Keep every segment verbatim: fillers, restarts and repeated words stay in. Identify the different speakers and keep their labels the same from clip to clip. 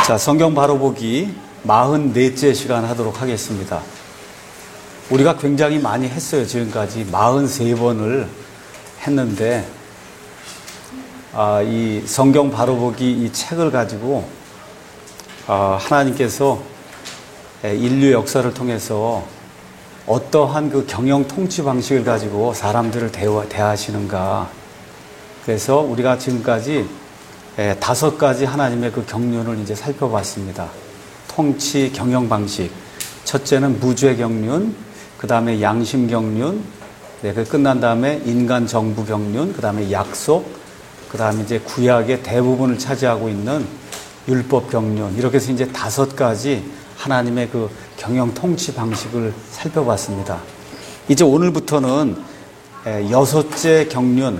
Speaker 1: 자, 성경 바로 보기 사십사째 시간 하도록 하겠습니다. 우리가 굉장히 많이 했어요. 지금까지 사십삼 번을 했는데, 아, 이 성경 바로 보기 이 책을 가지고, 아, 하나님께서 인류 역사를 통해서 어떠한 그 경영 통치 방식을 가지고 사람들을 대화, 대하시는가. 그래서 우리가 지금까지 예, 다섯 가지 하나님의 그 경륜을 이제 살펴봤습니다. 통치 경영 방식. 첫째는 무죄 경륜, 그 다음에 양심 경륜, 네, 그 끝난 다음에 인간 정부 경륜, 그 다음에 약속, 그 다음에 이제 구약의 대부분을 차지하고 있는 율법 경륜. 이렇게 해서 이제 다섯 가지 하나님의 그 경영 통치 방식을 살펴봤습니다. 이제 오늘부터는 예, 여섯째 경륜.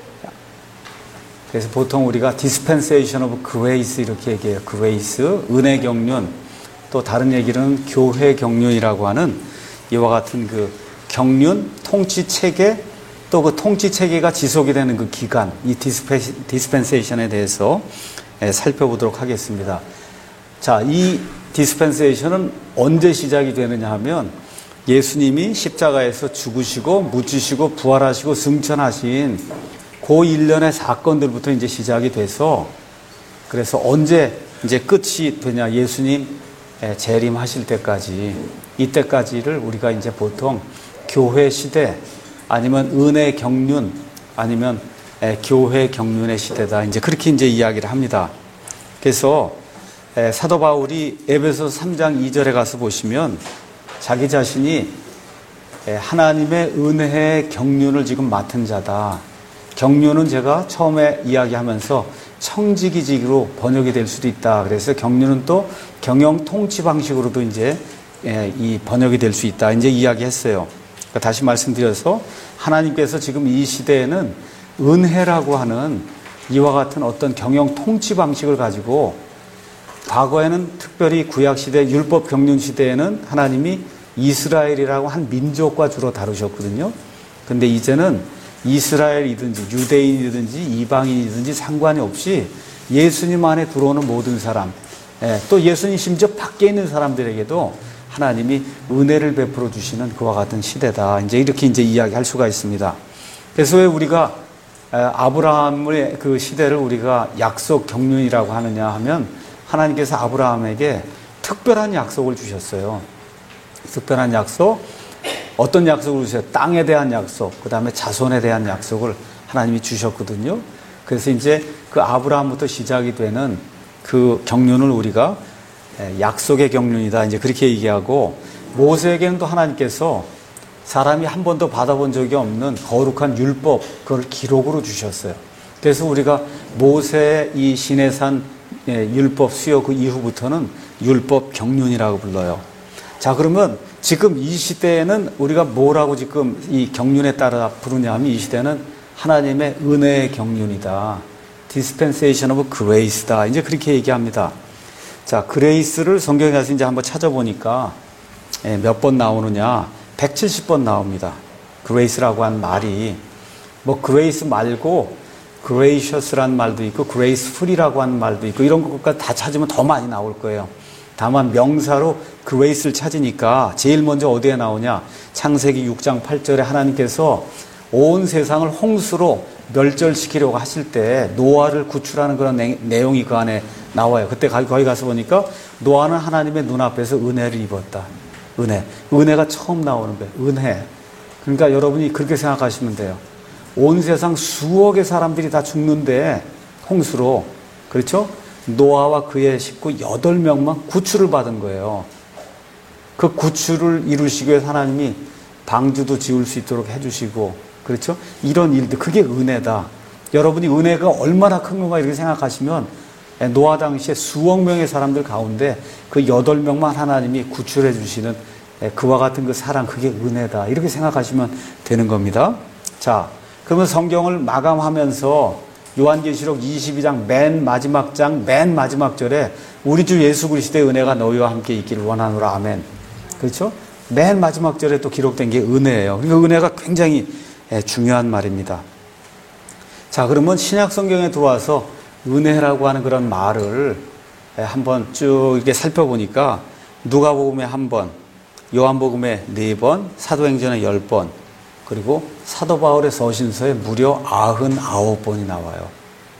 Speaker 1: 그래서 보통 우리가 dispensation of grace 이렇게 얘기해요. grace, 은혜 경륜, 또 다른 얘기는 교회 경륜이라고 하는 이와 같은 그 경륜, 통치 체계, 또 그 통치 체계가 지속이 되는 그 기간, 이 dispensation에 대해서 살펴보도록 하겠습니다. 자, 이 dispensation은 언제 시작이 되느냐 하면 예수님이 십자가에서 죽으시고 묻히시고 부활하시고 승천하신 그 일련의 사건들부터 이제 시작이 돼서, 그래서 언제 이제 끝이 되냐, 예수님 재림하실 때까지, 이때까지를 우리가 이제 보통 교회 시대, 아니면 은혜 경륜, 아니면 교회 경륜의 시대다, 이제 그렇게 이제 이야기를 합니다. 그래서 사도 바울이 에베소서 삼 장 이 절에 가서 보시면 자기 자신이 하나님의 은혜의 경륜을 지금 맡은 자다. 경륜은 제가 처음에 이야기하면서 청지기직으로 번역이 될 수도 있다. 그래서 경륜은 또 경영 통치 방식으로도 이제 이 번역이 될 수 있다. 이제 이야기했어요. 그러니까 다시 말씀드려서 하나님께서 지금 이 시대에는 은혜라고 하는 이와 같은 어떤 경영 통치 방식을 가지고, 과거에는 특별히 구약 시대, 율법 경륜 시대에는 하나님이 이스라엘이라고 한 민족과 주로 다루셨거든요. 근데 이제는 이스라엘이든지 유대인이든지 이방인이든지 상관이 없이 예수님 안에 들어오는 모든 사람, 예, 또 예수님 심지어 밖에 있는 사람들에게도 하나님이 은혜를 베풀어 주시는 그와 같은 시대다. 이제 이렇게 이제 이야기할 수가 있습니다. 그래서 왜 우리가 아브라함의 그 시대를 우리가 약속 경륜이라고 하느냐 하면, 하나님께서 아브라함에게 특별한 약속을 주셨어요. 특별한 약속. 어떤 약속을 주세요? 땅에 대한 약속, 그 다음에 자손에 대한 약속을 하나님이 주셨거든요. 그래서 이제 그 아브라함부터 시작이 되는 그 경륜을 우리가 약속의 경륜이다, 이제 그렇게 얘기하고, 모세에게는 또 하나님께서 사람이 한 번도 받아본 적이 없는 거룩한 율법, 그걸 기록으로 주셨어요. 그래서 우리가 모세의 이 시내산 율법 수요 그 이후부터는 율법 경륜이라고 불러요. 자, 그러면 지금 이 시대에는 우리가 뭐라고 지금 이 경륜에 따라 부르냐 하면, 이 시대는 하나님의 은혜의 경륜이다. dispensation of grace다. 이제 그렇게 얘기합니다. 자, 그레이스를 성경에 가서 이제 한번 찾아보니까 몇 번 나오느냐? 백칠십 번 나옵니다. grace라고 한 말이. 뭐 grace 말고 gracious란 말도 있고 graceful이라고 하는 말도 있고, 이런 것까지 다 찾으면 더 많이 나올 거예요. 다만 명사로 그레이스를 찾으니까 제일 먼저 어디에 나오냐? 창세기 육 장 팔 절에 하나님께서 온 세상을 홍수로 멸절시키려고 하실 때 노아를 구출하는 그런 내, 내용이 그 안에 나와요. 그때 거기 가서 보니까 노아는 하나님의 눈앞에서 은혜를 입었다. 은혜. 은혜가 처음 나오는 거예요. 은혜. 그러니까 여러분이 그렇게 생각하시면 돼요. 온 세상 수억의 사람들이 다 죽는데 홍수로, 그렇죠? 노아와 그의 식구 여덟 명만 구출을 받은 거예요. 그 구출을 이루시기 위해서 하나님이 방주도 지을 수 있도록 해주시고, 그렇죠? 이런 일들, 그게 은혜다. 여러분이 은혜가 얼마나 큰 건가 이렇게 생각하시면, 노아 당시에 수억 명의 사람들 가운데 그 여덟 명만 하나님이 구출해 주시는 그와 같은 그 사랑, 그게 은혜다. 이렇게 생각하시면 되는 겁니다. 자, 그러면 성경을 마감하면서 요한계시록 이십이 장 맨 마지막 장 맨 마지막 절에 우리 주 예수 그리스도의 은혜가 너희와 함께 있기를 원하노라. 아멘. 그렇죠? 맨 마지막 절에 또 기록된 게 은혜예요. 그러니까 은혜가 굉장히 중요한 말입니다. 자, 그러면 신약 성경에 들어와서 은혜라고 하는 그런 말을 한번 쭉 이렇게 살펴보니까 누가복음에 한 번, 요한복음에 네 번, 사도행전에 열 번, 그리고 사도 바울의 서신서에 무려 아흔아홉 번이 나와요.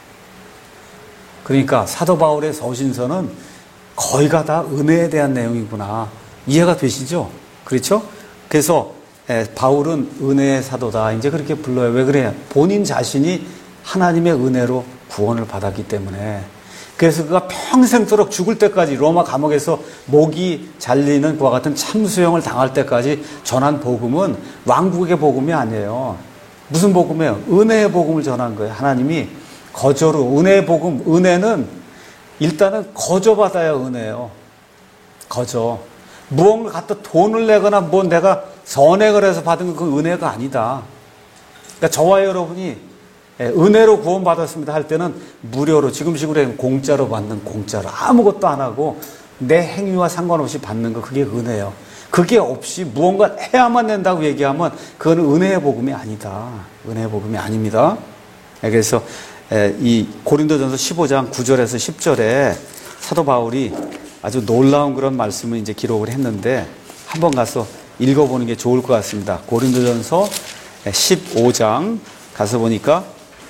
Speaker 1: 그러니까 사도 바울의 서신서는 거의가 다 은혜에 대한 내용이구나. 이해가 되시죠? 그렇죠? 그래서 바울은 은혜의 사도다. 이제 그렇게 불러요. 왜 그래요? 본인 자신이 하나님의 은혜로 구원을 받았기 때문에. 그래서 그가 평생도록 죽을 때까지 로마 감옥에서 목이 잘리는 그와 같은 참수형을 당할 때까지 전한 복음은 왕국의 복음이 아니에요. 무슨 복음이에요? 은혜의 복음을 전한 거예요. 하나님이 거저로. 은혜의 복음, 은혜는 일단은 거저받아야 은혜예요. 거저. 무언가 갖다 돈을 내거나 뭐 내가 선행을 해서 받은 그 은혜가 아니다. 그러니까 저와 여러분이 은혜로 구원받았습니다 할 때는 무료로, 지금식으로 공짜로 받는, 공짜로 아무것도 안 하고 내 행위와 상관없이 받는 거, 그게 은혜예요. 그게 없이 무언가 해야만 된다고 얘기하면 그건 은혜의 복음이 아니다. 은혜의 복음이 아닙니다. 그래서 이 고린도전서 십오 장 구 절에서 십 절에 사도 바울이 아주 놀라운 그런 말씀을 이제 기록을 했는데 한번 가서 읽어보는 게 좋을 것 같습니다. 고린도전서 십오 장 가서 보니까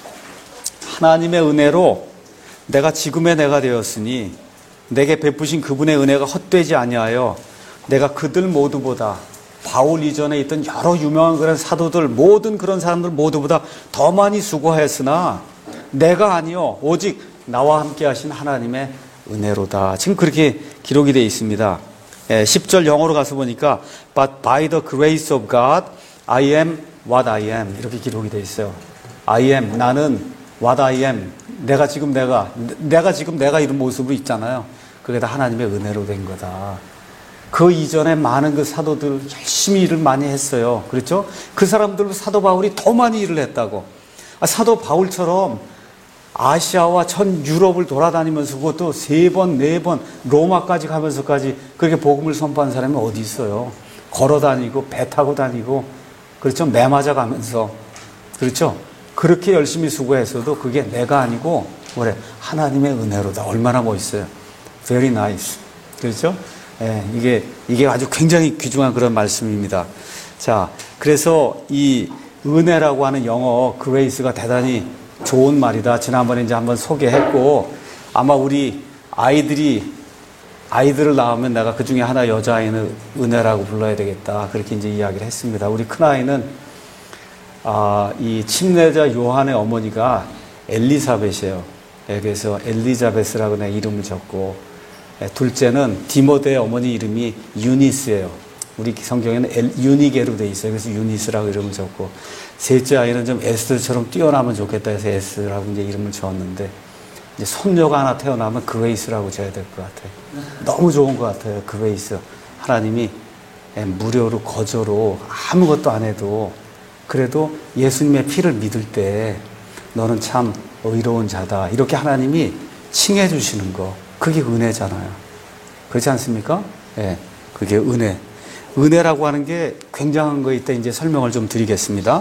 Speaker 1: 하나님의 은혜로 내가 지금의 내가 되었으니 내게 베푸신 그분의 은혜가 헛되지 아니하여 내가 그들 모두보다, 바울 이전에 있던 여러 유명한 그런 사도들, 모든 그런 사람들 모두보다 더 많이 수고하였으나 내가 아니요 오직 나와 함께 하신 하나님의 은혜로다. 지금 그렇게 기록이 되어 있습니다. 십 절 영어로 가서 보니까 But by the grace of God I am what I am, 이렇게 기록이 되어 있어요. I am, 나는 what I am, 내가 지금 내가 내가 지금 내가 이런 모습으로 있잖아요. 그게 다 하나님의 은혜로 된 거다. 그 이전에 많은 그 사도들 열심히 일을 많이 했어요. 그렇죠? 그 사람들도 사도 바울이 더 많이 일을 했다고. 사도 바울처럼 아시아와 전 유럽을 돌아다니면서 그것도 세 번, 네 번 로마까지 가면서까지 그렇게 복음을 선포한 사람이 어디 있어요? 걸어 다니고 배 타고 다니고, 그렇죠? 매 맞아 가면서, 그렇죠? 그렇게 열심히 수고했어도 그게 내가 아니고 뭐래? 하나님의 은혜로다. 얼마나 멋있어요. Very nice. 그렇죠? 예, 이게 이게 아주 굉장히 귀중한 그런 말씀입니다. 자, 그래서 이 은혜라고 하는 영어 grace가 대단히 좋은 말이다. 지난번에 이제 한번 소개했고, 아마 우리 아이들이 아이들을 낳으면 내가 그 중에 하나 여자아이는 은혜라고 불러야 되겠다. 그렇게 이제 이야기를 했습니다. 우리 큰아이는 아, 이 침례자 요한의 어머니가 엘리사벳이에요. 예, 그래서 엘리자베스라고 내 이름을 적고, 예, 둘째는 디모데의 어머니 이름이 유니스예요. 우리 성경에는 엘, 유니게로 돼 있어요. 그래서 유니스라고 이름을 적고, 셋째 아이는 좀 에스더처럼 뛰어나면 좋겠다 해서 에스라고 이제 이름을 지었는데, 이제 손녀가 하나 태어나면 그레이스라고 지어야 될 것 같아요. 너무 좋은 것 같아요. 그레이스. 하나님이 무료로 거저로 아무것도 안 해도 그래도 예수님의 피를 믿을 때 너는 참 의로운 자다, 이렇게 하나님이 칭해 주시는 거, 그게 은혜잖아요. 그렇지 않습니까? 예, 네, 그게 은혜. 은혜라고 하는 게 굉장한 거 이따 이제 설명을 좀 드리겠습니다.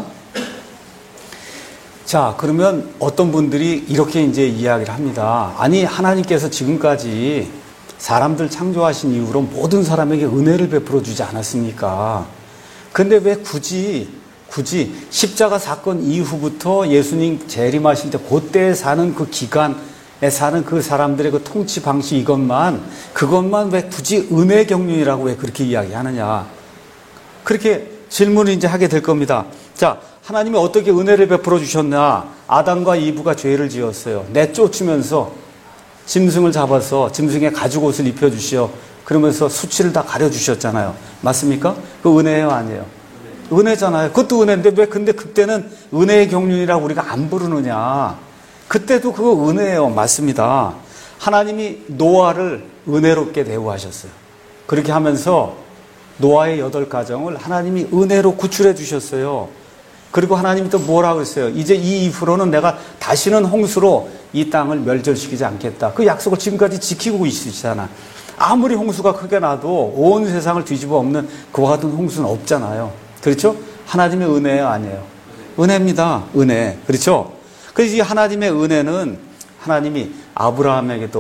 Speaker 1: 자, 그러면 어떤 분들이 이렇게 이제 이야기를 합니다. 아니, 하나님께서 지금까지 사람들 창조하신 이후로 모든 사람에게 은혜를 베풀어 주지 않았습니까? 근데 왜 굳이 굳이 십자가 사건 이후부터 예수님 재림하실 때 그때 사는 그 기간에 사는 그 사람들의 그 통치 방식, 이것만 그것만 왜 굳이 은혜 경륜이라고 왜 그렇게 이야기하느냐, 그렇게 질문을 이제 하게 될 겁니다. 자, 하나님이 어떻게 은혜를 베풀어 주셨나? 아담과 이브가 죄를 지었어요. 내쫓으면서 짐승을 잡아서 짐승의 가죽 옷을 입혀주시오. 그러면서 수치를 다 가려주셨잖아요. 맞습니까? 그 은혜예요, 아니에요? 은혜잖아요. 그것도 은혜인데 왜 근데 그때는 은혜의 경륜이라고 우리가 안 부르느냐? 그때도 그거 은혜예요. 맞습니다. 하나님이 노아를 은혜롭게 대우하셨어요. 그렇게 하면서 노아의 여덟 가정을 하나님이 은혜로 구출해 주셨어요. 그리고 하나님이 또 뭐라고 했어요? 이제 이 이후로는 내가 다시는 홍수로 이 땅을 멸절시키지 않겠다. 그 약속을 지금까지 지키고 있으시잖아. 아무리 홍수가 크게 나도 온 세상을 뒤집어 엎는 그와 같은 홍수는 없잖아요. 그렇죠? 하나님의 은혜예요, 아니에요? 은혜입니다. 은혜. 그렇죠? 그래서 이 하나님의 은혜는 하나님이 아브라함에게도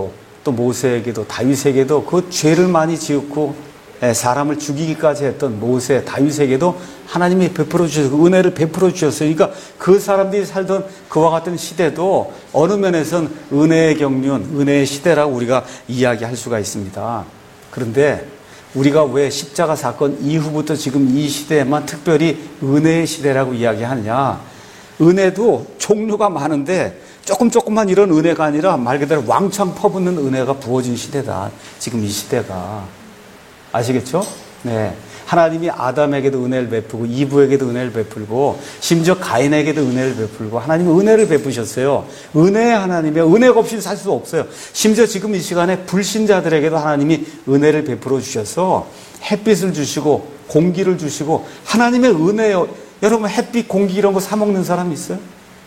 Speaker 1: 또 모세에게도 다윗에게도 그 죄를 많이 지었고 사람을 죽이기까지 했던 모세, 다윗에게도 하나님이 베풀어 주셔서 은혜를 베풀어 주셨어요. 그러니까 그 사람들이 살던 그와 같은 시대도 어느 면에서는 은혜의 경륜, 은혜의 시대라고 우리가 이야기할 수가 있습니다. 그런데 우리가 왜 십자가 사건 이후부터 지금 이 시대에만 특별히 은혜의 시대라고 이야기하느냐? 은혜도 종류가 많은데 조금 조금만 이런 은혜가 아니라 말 그대로 왕창 퍼붓는 은혜가 부어진 시대다. 지금 이 시대가. 아시겠죠? 네. 하나님이 아담에게도 은혜를 베푸고 이브에게도 은혜를 베풀고 심지어 가인에게도 은혜를 베풀고 하나님은 은혜를 베푸셨어요. 은혜의 하나님의 은혜가 없이는 살 수 없어요. 심지어 지금 이 시간에 불신자들에게도 하나님이 은혜를 베풀어 주셔서 햇빛을 주시고 공기를 주시고 하나님의 은혜요. 여러분 햇빛 공기 이런 거 사 먹는 사람 있어요?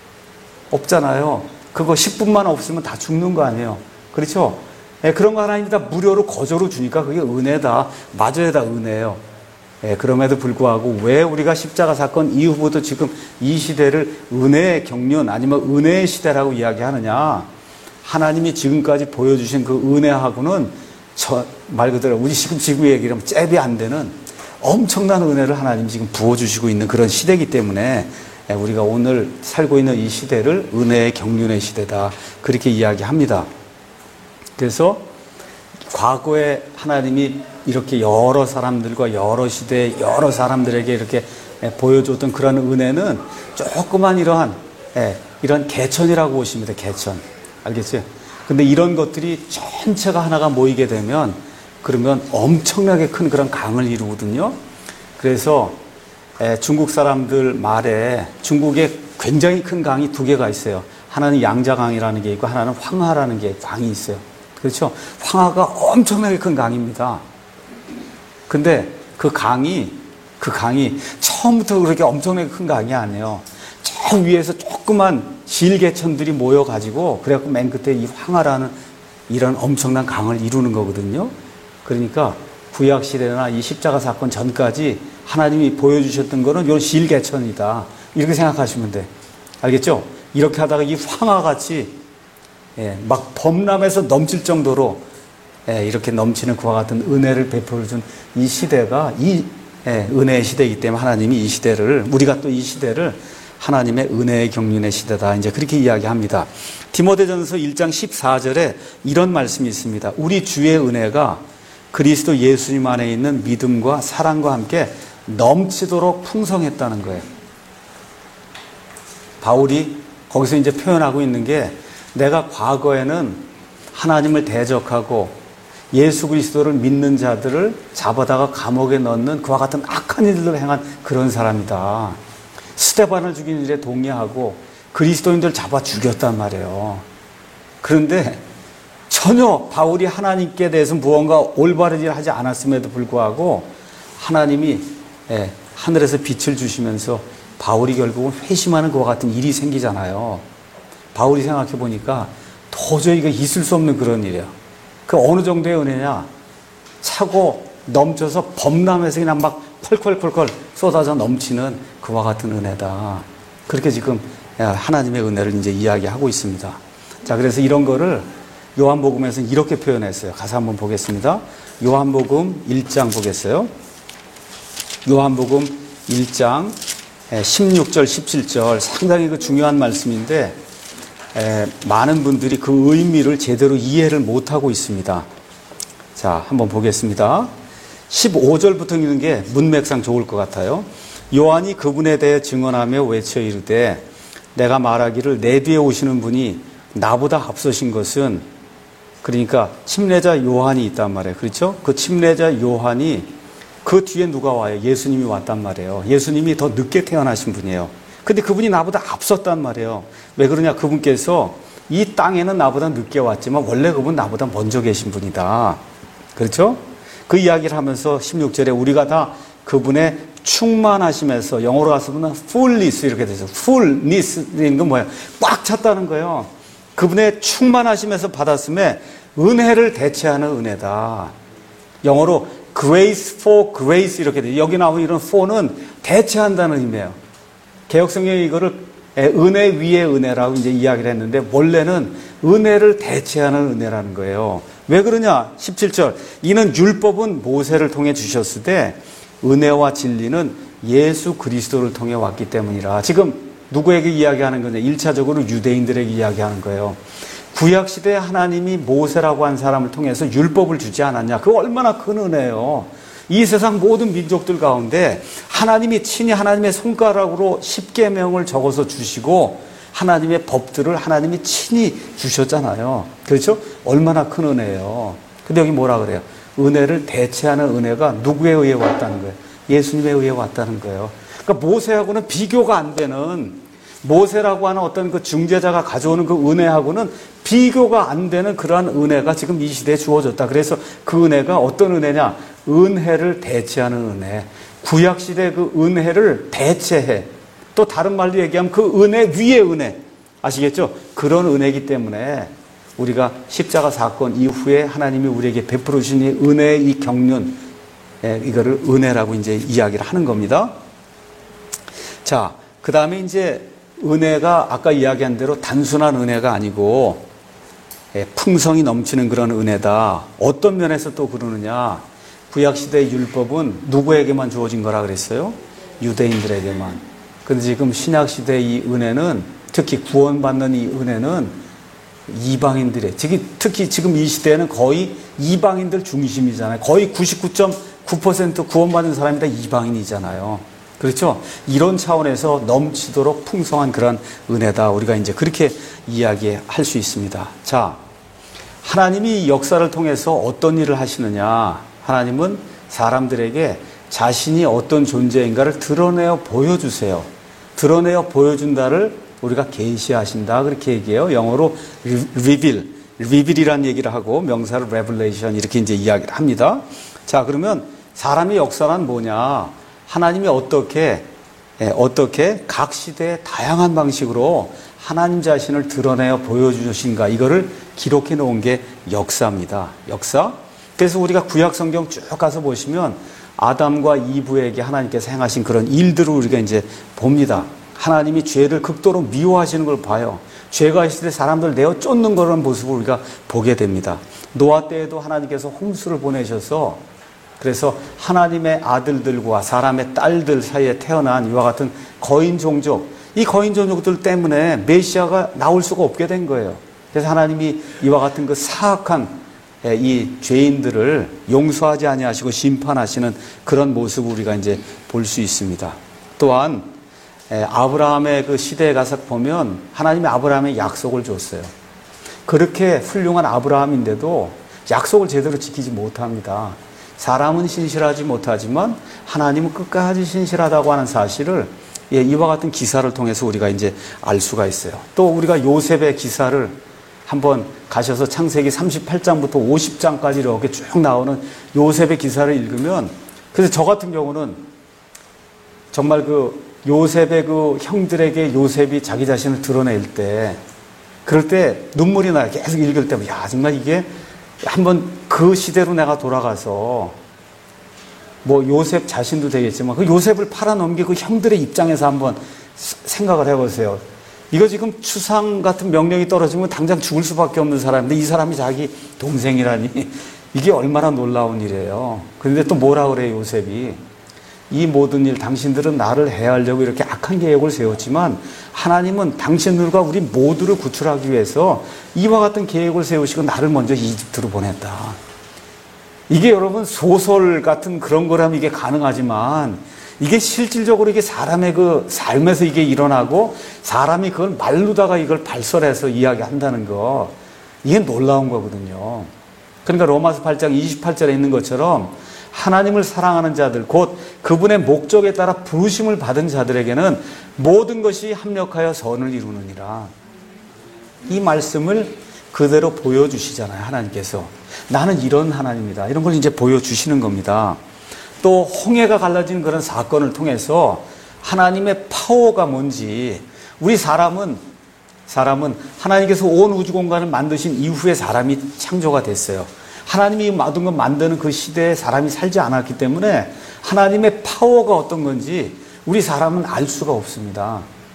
Speaker 1: 없잖아요. 그거 십 분만 없으면 다 죽는 거 아니에요. 그렇죠? 예, 그런 거 하나님이 다 무료로 거저로 주니까 그게 은혜다. 맞아야 다 은혜예요. 예, 그럼에도 불구하고 왜 우리가 십자가 사건 이후부터 지금 이 시대를 은혜의 경륜 아니면 은혜의 시대라고 이야기하느냐? 하나님이 지금까지 보여주신 그 은혜하고는 저, 말 그대로 우리 지금 지금 얘기하면 잽이 안 되는 엄청난 은혜를 하나님이 지금 부어주시고 있는 그런 시대이기 때문에 우리가 오늘 살고 있는 이 시대를 은혜의 경륜의 시대다. 그렇게 이야기합니다. 그래서 과거에 하나님이 이렇게 여러 사람들과 여러 시대 여러 사람들에게 이렇게 보여줬던 그런 은혜는 조그만 이러한 이런 개천이라고 보시면 돼요. 개천. 알겠어요? 근데 이런 것들이 전체가 하나가 모이게 되면 그러면 엄청나게 큰 그런 강을 이루거든요. 그래서 중국 사람들 말에 중국에 굉장히 큰 강이 두 개가 있어요. 하나는 양자강이라는 게 있고 하나는 황하라는 게 강이 있어요. 그렇죠? 황하가 엄청나게 큰 강입니다. 근데 그 강이 그 강이 처음부터 그렇게 엄청나게 큰 강이 아니에요. 저 위에서 조그만 실개천들이 모여가지고 그래갖고 맨 끝에 이 황하라는 이런 엄청난 강을 이루는 거거든요. 그러니까 구약시대나 이 십자가 사건 전까지 하나님이 보여주셨던 거는 요 실개천이다. 이렇게 생각하시면 돼. 알겠죠? 이렇게 하다가 이 황하같이 예, 막 범람해서 넘칠 정도로 예, 이렇게 넘치는 그와 같은 은혜를 베풀어 준 이 시대가 이 예, 은혜의 시대이기 때문에 하나님이 이 시대를 우리가 또 이 시대를 하나님의 은혜의 경륜의 시대다. 이제 그렇게 이야기합니다. 디모데전서 일 장 십사 절에 이런 말씀이 있습니다. 우리 주의 은혜가 그리스도 예수님 안에 있는 믿음과 사랑과 함께 넘치도록 풍성했다는 거예요. 바울이 거기서 이제 표현하고 있는 게 내가 과거에는 하나님을 대적하고 예수 그리스도를 믿는 자들을 잡아다가 감옥에 넣는 그와 같은 악한 일들을 행한 그런 사람이다. 스데반을 죽인 일에 동의하고 그리스도인들 잡아 죽였단 말이에요. 그런데 전혀 바울이 하나님께 대해서 무언가 올바른 일을 하지 않았음에도 불구하고 하나님이 예, 하늘에서 빛을 주시면서 바울이 결국은 회심하는 것과 같은 일이 생기잖아요. 바울이 생각해 보니까 도저히 이게 있을 수 없는 그런 일이에요. 그 어느 정도의 은혜냐? 차고 넘쳐서 범람해서 그냥 막 펄펄펄펄 쏟아져 넘치는 그와 같은 은혜다. 그렇게 지금 하나님의 은혜를 이제 이야기하고 있습니다. 자, 그래서 이런 거를 요한복음에서는 이렇게 표현했어요. 가사 한번 보겠습니다. 요한복음 일 장 보겠어요. 요한복음 일 장 십육 절, 십칠 절 상당히 그 중요한 말씀인데 에, 많은 분들이 그 의미를 제대로 이해를 못하고 있습니다. 자, 한번 보겠습니다. 십오 절부터 읽는 게 문맥상 좋을 것 같아요. 요한이 그분에 대해 증언하며 외쳐 이르되 내가 말하기를 내 뒤에 오시는 분이 나보다 앞서신 것은 그러니까 침례자 요한이 있단 말이에요. 그렇죠? 그 침례자 요한이 그 뒤에 누가 와요? 예수님이 왔단 말이에요. 예수님이 더 늦게 태어나신 분이에요. 근데 그분이 나보다 앞섰단 말이에요. 왜 그러냐? 그분께서 이 땅에는 나보다 늦게 왔지만 원래 그분 나보다 먼저 계신 분이다. 그렇죠? 그 이야기를 하면서 십육 절에 우리가 다 그분의 충만하심에서 영어로 가서 보면 fullness 이렇게 되죠. fullness인 건 뭐예요? 꽉 찼다는 거예요. 그분의 충만하심에서 받았음에 은혜를 대체하는 은혜다. 영어로 grace for grace 이렇게 돼요. 여기 나오는 이런 for는 대체한다는 의미예요. 개혁성경이 이거를 은혜 위에 은혜라고 이제 이야기를 했는데 원래는 은혜를 대체하는 은혜라는 거예요. 왜 그러냐? 십칠 절. 이는 율법은 모세를 통해 주셨을 때 은혜와 진리는 예수 그리스도를 통해 왔기 때문이라. 지금 누구에게 이야기하는 거냐? 일 차적으로 유대인들에게 이야기하는 거예요. 구약시대에 하나님이 모세라고 한 사람을 통해서 율법을 주지 않았냐? 그거 얼마나 큰 은혜예요. 이 세상 모든 민족들 가운데 하나님이 친히 하나님의 손가락으로 십계명을 적어서 주시고 하나님의 법들을 하나님이 친히 주셨잖아요. 그렇죠? 얼마나 큰 은혜예요. 근데 여기 뭐라 그래요? 은혜를 대체하는 은혜가 누구에 의해 왔다는 거예요? 예수님에 의해 왔다는 거예요. 그러니까 모세하고는 비교가 안 되는, 모세라고 하는 어떤 그 중재자가 가져오는 그 은혜하고는 비교가 안 되는 그러한 은혜가 지금 이 시대에 주어졌다. 그래서 그 은혜가 어떤 은혜냐? 은혜를 대체하는 은혜. 구약시대 그 은혜를 대체해. 또 다른 말로 얘기하면 그 은혜 위에 은혜. 아시겠죠? 그런 은혜이기 때문에 우리가 십자가 사건 이후에 하나님이 우리에게 베풀어 주신 이 은혜의 이 경륜, 이거를 은혜라고 이제 이야기를 하는 겁니다. 자, 그 다음에 이제 은혜가 아까 이야기한 대로 단순한 은혜가 아니고 풍성이 넘치는 그런 은혜다. 어떤 면에서 또 그러느냐? 구약시대의 율법은 누구에게만 주어진 거라 그랬어요? 유대인들에게만. 근데 지금 신약시대의 이 은혜는, 특히 구원받는 이 은혜는 이방인들의, 특히 지금 이 시대에는 거의 이방인들 중심이잖아요. 거의 구십구 점 구 퍼센트 구원받은 사람이 다 이방인이잖아요. 그렇죠? 이런 차원에서 넘치도록 풍성한 그런 은혜다. 우리가 이제 그렇게 이야기할 수 있습니다. 자, 하나님이 역사를 통해서 어떤 일을 하시느냐? 하나님은 사람들에게 자신이 어떤 존재인가를 드러내어 보여주세요. 드러내어 보여준다를 우리가 계시하신다. 그렇게 얘기해요. 영어로 reveal, reveal이라는 얘기를 하고 명사를 revelation 이렇게 이제 이야기를 합니다. 자, 그러면 사람의 역사란 뭐냐? 하나님이 어떻게, 어떻게 각 시대에 다양한 방식으로 하나님 자신을 드러내어 보여주신가, 이거를 기록해 놓은 게 역사입니다. 역사. 그래서 우리가 구약 성경 쭉 가서 보시면 아담과 이브에게 하나님께서 행하신 그런 일들을 우리가 이제 봅니다. 하나님이 죄를 극도로 미워하시는 걸 봐요. 죄가 있을 때 사람들 내어 쫓는 그런 모습을 우리가 보게 됩니다. 노아 때에도 하나님께서 홍수를 보내셔서, 그래서 하나님의 아들들과 사람의 딸들 사이에 태어난 이와 같은 거인 종족, 이 거인 종족들 때문에 메시아가 나올 수가 없게 된 거예요. 그래서 하나님이 이와 같은 그 사악한 이 죄인들을 용서하지 아니하시고 심판하시는 그런 모습을 우리가 이제 볼 수 있습니다. 또한 아브라함의 그 시대에 가서 보면 하나님이 아브라함에 약속을 줬어요. 그렇게 훌륭한 아브라함인데도 약속을 제대로 지키지 못합니다. 사람은 신실하지 못하지만 하나님은 끝까지 신실하다고 하는 사실을 이와 같은 기사를 통해서 우리가 이제 알 수가 있어요. 또 우리가 요셉의 기사를 한번 가셔서 창세기 삼십팔 장부터 오십 장까지 이렇게 쭉 나오는 요셉의 기사를 읽으면, 그래서 저 같은 경우는 정말 그 요셉의 그 형들에게 요셉이 자기 자신을 드러낼 때, 그럴 때 눈물이 나요. 계속 읽을 때, 야, 정말 이게 한번 그 시대로 내가 돌아가서, 뭐 요셉 자신도 되겠지만 그 요셉을 팔아넘긴 그 형들의 입장에서 한번 생각을 해보세요. 이거 지금 추상 같은 명령이 떨어지면 당장 죽을 수밖에 없는 사람인데 이 사람이 자기 동생이라니, 이게 얼마나 놀라운 일이에요. 그런데 또 뭐라 그래요, 요셉이? 이 모든 일 당신들은 나를 해하려고 이렇게 악한 계획을 세웠지만 하나님은 당신들과 우리 모두를 구출하기 위해서 이와 같은 계획을 세우시고 나를 먼저 이집트로 보냈다. 이게 여러분 소설 같은 그런 거라면 이게 가능하지만 이게 실질적으로 이게 사람의 그 삶에서 이게 일어나고 사람이 그걸 말로다가 이걸 발설해서 이야기한다는 거, 이게 놀라운 거거든요. 그러니까 로마서 팔 장 이십팔 절에 있는 것처럼 하나님을 사랑하는 자들, 곧 그분의 목적에 따라 부르심을 받은 자들에게는 모든 것이 합력하여 선을 이루느니라. 이 말씀을 그대로 보여주시잖아요, 하나님께서. 나는 이런 하나님이다. 이런 걸 이제 보여주시는 겁니다. 또 홍해가 갈라진 그런 사건을 통해서 하나님의 파워가 뭔지, 우리 사람은 사람은 하나님께서 온 우주 공간을 만드신 이후에 사람이 창조가 됐어요. 하나님이 모든 걸 만드는 그 시대에 사람이 살지 않았기 때문에 하나님의 파워가 어떤 건지 우리 사람은 알 수가 없습니다.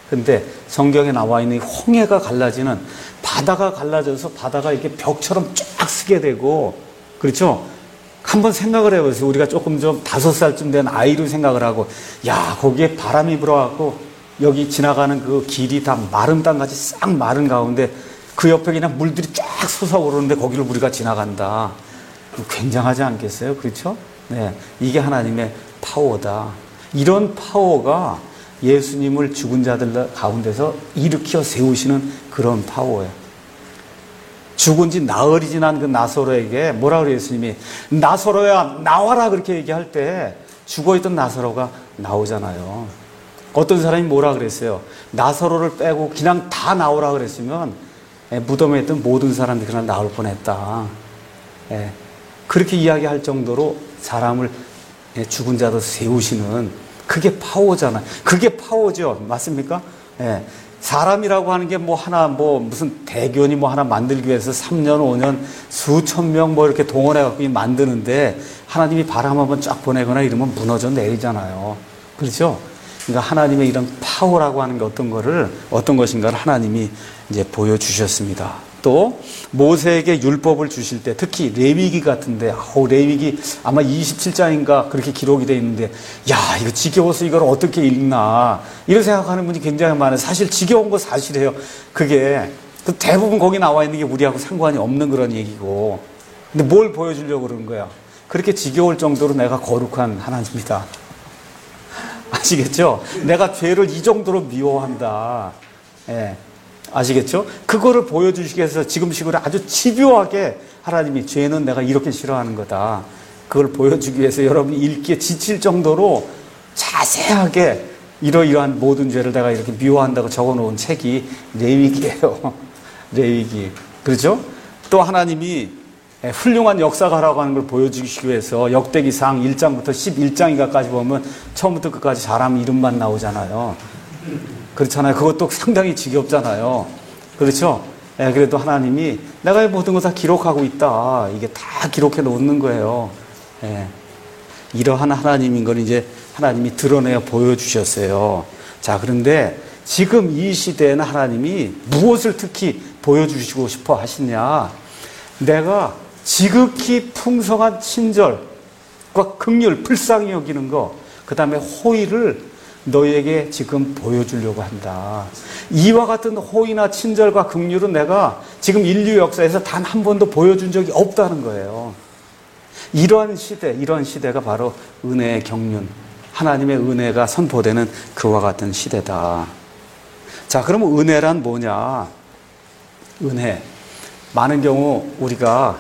Speaker 1: 근데 성경에 나와 있는 홍해가 갈라지는, 바다가 갈라져서 바다가 이렇게 벽처럼 쫙 쓰게 되고, 그렇죠? 한번 생각을 해보세요. 우리가 조금 좀 다섯 살쯤 된 아이로 생각을 하고, 야, 거기에 바람이 불어갖고 여기 지나가는 그 길이 다 마른 땅같이 싹 마른 가운데 그 옆에 그냥 물들이 쫙 솟아오르는데 거기를 우리가 지나간다. 굉장하지 않겠어요? 그렇죠? 네, 이게 하나님의 파워다. 이런 파워가 예수님을 죽은 자들 가운데서 일으켜 세우시는 그런 파워예요. 죽은 지 나흘이 지난 그 나사로에게 뭐라 그래요? 예수님이 나사로야 나와라 그렇게 얘기할 때 죽어있던 나사로가 나오잖아요. 어떤 사람이 뭐라 그랬어요? 나사로를 빼고 그냥 다 나오라 그랬으면 무덤에 있던 모든 사람들이 그냥 나올 뻔했다. 예, 그렇게 이야기할 정도로 사람을 죽은 자도 세우시는, 그게 파워잖아요. 그게 파워죠. 맞습니까? 예. 사람이라고 하는 게 뭐 하나, 뭐 무슨 대교니 뭐 하나 만들기 위해서 삼 년, 오 년, 수천 명 뭐 이렇게 동원해갖고 만드는데 하나님이 바람 한번 쫙 보내거나 이러면 무너져 내리잖아요. 그렇죠? 그러니까 하나님의 이런 파워라고 하는 게 어떤 거를, 어떤 것인가를 하나님이 이제 보여주셨습니다. 또 모세에게 율법을 주실 때 특히 레위기 같은데, 어, 레위기 아마 이십칠 장인가 그렇게 기록이 되어 있는데, 야, 이거 지겨워서 이걸 어떻게 읽나 이런 생각하는 분이 굉장히 많아요. 사실 지겨운 거 사실이에요. 그게 대부분 거기 나와 있는 게 우리하고 상관이 없는 그런 얘기고, 근데 뭘 보여주려고 그러는 거야? 그렇게 지겨울 정도로 내가 거룩한 하나님이다. 아시겠죠? 내가 죄를 이 정도로 미워한다. 예. 아시겠죠? 그거를 보여주시기 위해서 지금 식으로 아주 집요하게 하나님이 죄는 내가 이렇게 싫어하는 거다. 그걸 보여주기 위해서 여러분이 읽기에 지칠 정도로 자세하게 이러이러한 모든 죄를 내가 이렇게 미워한다고 적어놓은 책이 레위기예요. 레위기. 그렇죠? 또 하나님이 훌륭한 역사가라고 하는 걸 보여주시기 위해서 역대기상 일 장부터 십일 장인가까지 보면 처음부터 끝까지 사람 이름만 나오잖아요. 그렇잖아요. 그것도 상당히 지겹잖아요. 그렇죠? 예, 그래도 하나님이 내가 이 모든 거 다 기록하고 있다. 이게 다 기록해 놓는 거예요. 예. 이러한 하나님인 걸 이제 하나님이 드러내어 보여주셨어요. 자, 그런데 지금 이 시대에는 하나님이 무엇을 특히 보여주시고 싶어 하시냐? 내가 지극히 풍성한 친절과 긍휼, 불쌍히 여기는 거, 그 다음에 호의를 너희에게 지금 보여주려고 한다. 이와 같은 호의나 친절과 긍휼은 내가 지금 인류 역사에서 단 한 번도 보여준 적이 없다는 거예요. 이러한 시대, 이러한 시대가 바로 은혜의 경륜, 하나님의 은혜가 선포되는 그와 같은 시대다. 자, 그러면 은혜란 뭐냐? 은혜. 많은 경우 우리가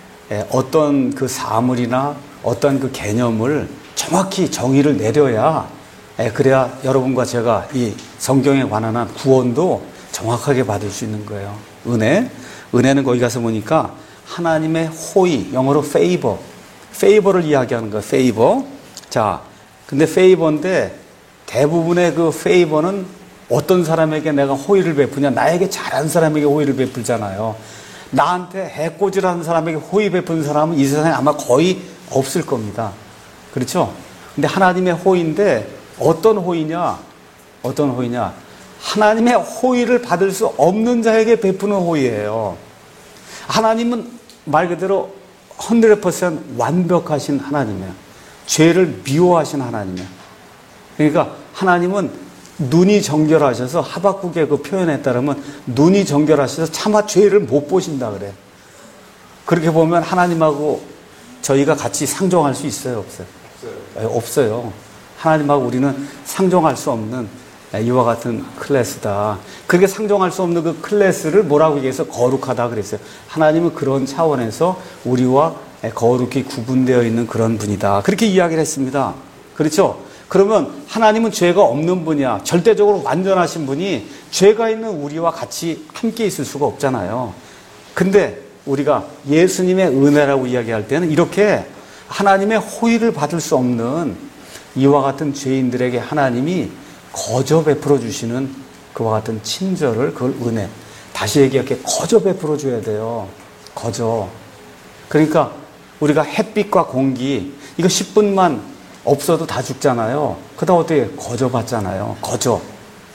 Speaker 1: 어떤 그 사물이나 어떤 그 개념을 정확히 정의를 내려야, 그래야 여러분과 제가 이 성경에 관한 한 구원도 정확하게 받을 수 있는 거예요. 은혜. 은혜는 거기 가서 보니까 하나님의 호의, 영어로 favor, favor를 이야기하는 거예요. favor. 자, 근데 favor인데 대부분의 그 favor는 어떤 사람에게 내가 호의를 베푸냐? 나에게 잘한 사람에게 호의를 베풀잖아요. 나한테 해코지라는 사람에게 호의 베푸는 사람은 이 세상에 아마 거의 없을 겁니다. 그렇죠? 근데 하나님의 호의인데 어떤 호의냐? 어떤 호의냐? 하나님의 호의를 받을 수 없는 자에게 베푸는 호의예요. 하나님은 말 그대로 백 퍼센트 완벽하신 하나님이에요. 죄를 미워하신 하나님이에요. 그러니까 하나님은 눈이 정결하셔서, 하박국의 그 표현에 따르면 눈이 정결하셔서 차마 죄를 못 보신다 그래. 그렇게 보면 하나님하고 저희가 같이 상종할 수 있어요, 없어요? 없어요. 없어요. 하나님하고 우리는 상종할 수 없는 이와 같은 클래스다. 그렇게 상종할 수 없는 그 클래스를 뭐라고 얘기해서 거룩하다 그랬어요. 하나님은 그런 차원에서 우리와 거룩히 구분되어 있는 그런 분이다. 그렇게 이야기를 했습니다. 그렇죠? 그러면 하나님은 죄가 없는 분이야. 절대적으로 완전하신 분이 죄가 있는 우리와 같이 함께 있을 수가 없잖아요. 근데 우리가 예수님의 은혜라고 이야기할 때는 이렇게 하나님의 호의를 받을 수 없는 이와 같은 죄인들에게 하나님이 거저 베풀어 주시는 그와 같은 친절을, 그걸 은혜. 다시 얘기할게. 거저 베풀어 줘야 돼요. 거저. 그러니까 우리가 햇빛과 공기, 이거 십 분만 없어도 다 죽잖아요. 그다음 어떻게 거저 받잖아요. 거저.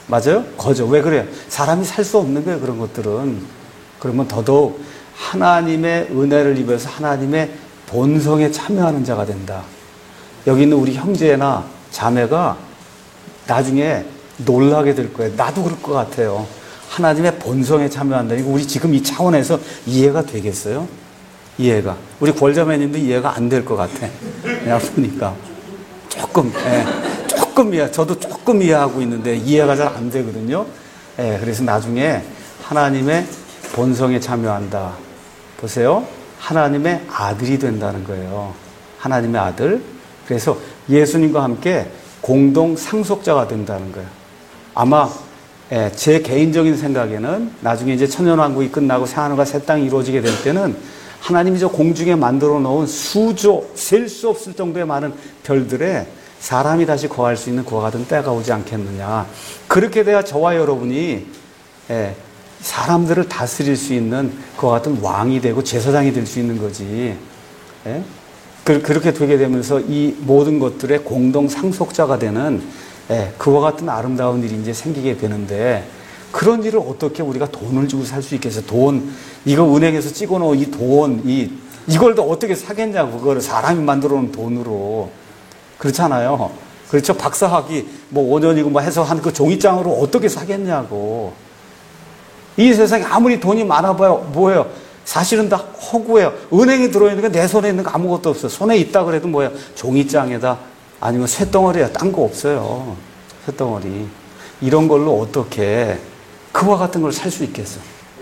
Speaker 1: 맞아요? 거저. 왜 그래요? 사람이 살 수 없는 거예요, 그런 것들은. 그러면 더더욱 하나님의 은혜를 입어서 하나님의 본성에 참여하는 자가 된다. 여기 있는 우리 형제나 자매가 나중에 놀라게 될 거예요. 나도 그럴 것 같아요. 하나님의 본성에 참여한다. 이거 우리 지금 이 차원에서 이해가 되겠어요? 이해가. 우리 골자매님도 이해가 안 될 것 같아. 내가 보니까. 조금, 예, 조금 이해, 저도 조금 이해하고 있는데 이해가 잘 안 되거든요. 예, 그래서 나중에 하나님의 본성에 참여한다. 보세요. 하나님의 아들이 된다는 거예요. 하나님의 아들. 그래서 예수님과 함께 공동 상속자가 된다는 거예요. 아마 예, 제 개인적인 생각에는 나중에 이제 천년왕국이 끝나고 새하늘과 새 땅이 이루어지게 될 때는 하나님이 저 공중에 만들어 놓은 수조, 셀 수 없을 정도의 많은 별들에 사람이 다시 거할 수 있는 그와 같은 때가 오지 않겠느냐. 그렇게 돼야 저와 여러분이 예, 사람들을 다스릴 수 있는 그와 같은 왕이 되고 제사장이 될 수 있는 거지. 예? 그렇게 되게 되면서 이 모든 것들의 공동 상속자가 되는 예, 그와 같은 아름다운 일이 이제 생기게 되는데 그런 일을 어떻게 우리가 돈을 주고 살 수 있겠어요? 돈, 이거 은행에서 찍어 놓은 이 돈, 이, 이걸 또 어떻게 사겠냐고, 그거를 사람이 만들어 놓은 돈으로. 그렇잖아요. 그렇죠. 박사학위 뭐 오 년이고 뭐 해서 한 그 종이장으로 어떻게 사겠냐고. 이 세상에 아무리 돈이 많아봐야 뭐예요? 사실은 다 허구예요. 은행에 들어있는 게 내 손에 있는 거 아무것도 없어요. 손에 있다 그래도 뭐예요? 종이장에다 아니면 쇳덩어리야. 딴 거 없어요. 쇳덩어리. 이런 걸로 어떻게 그와 같은 걸 살 수 있겠어?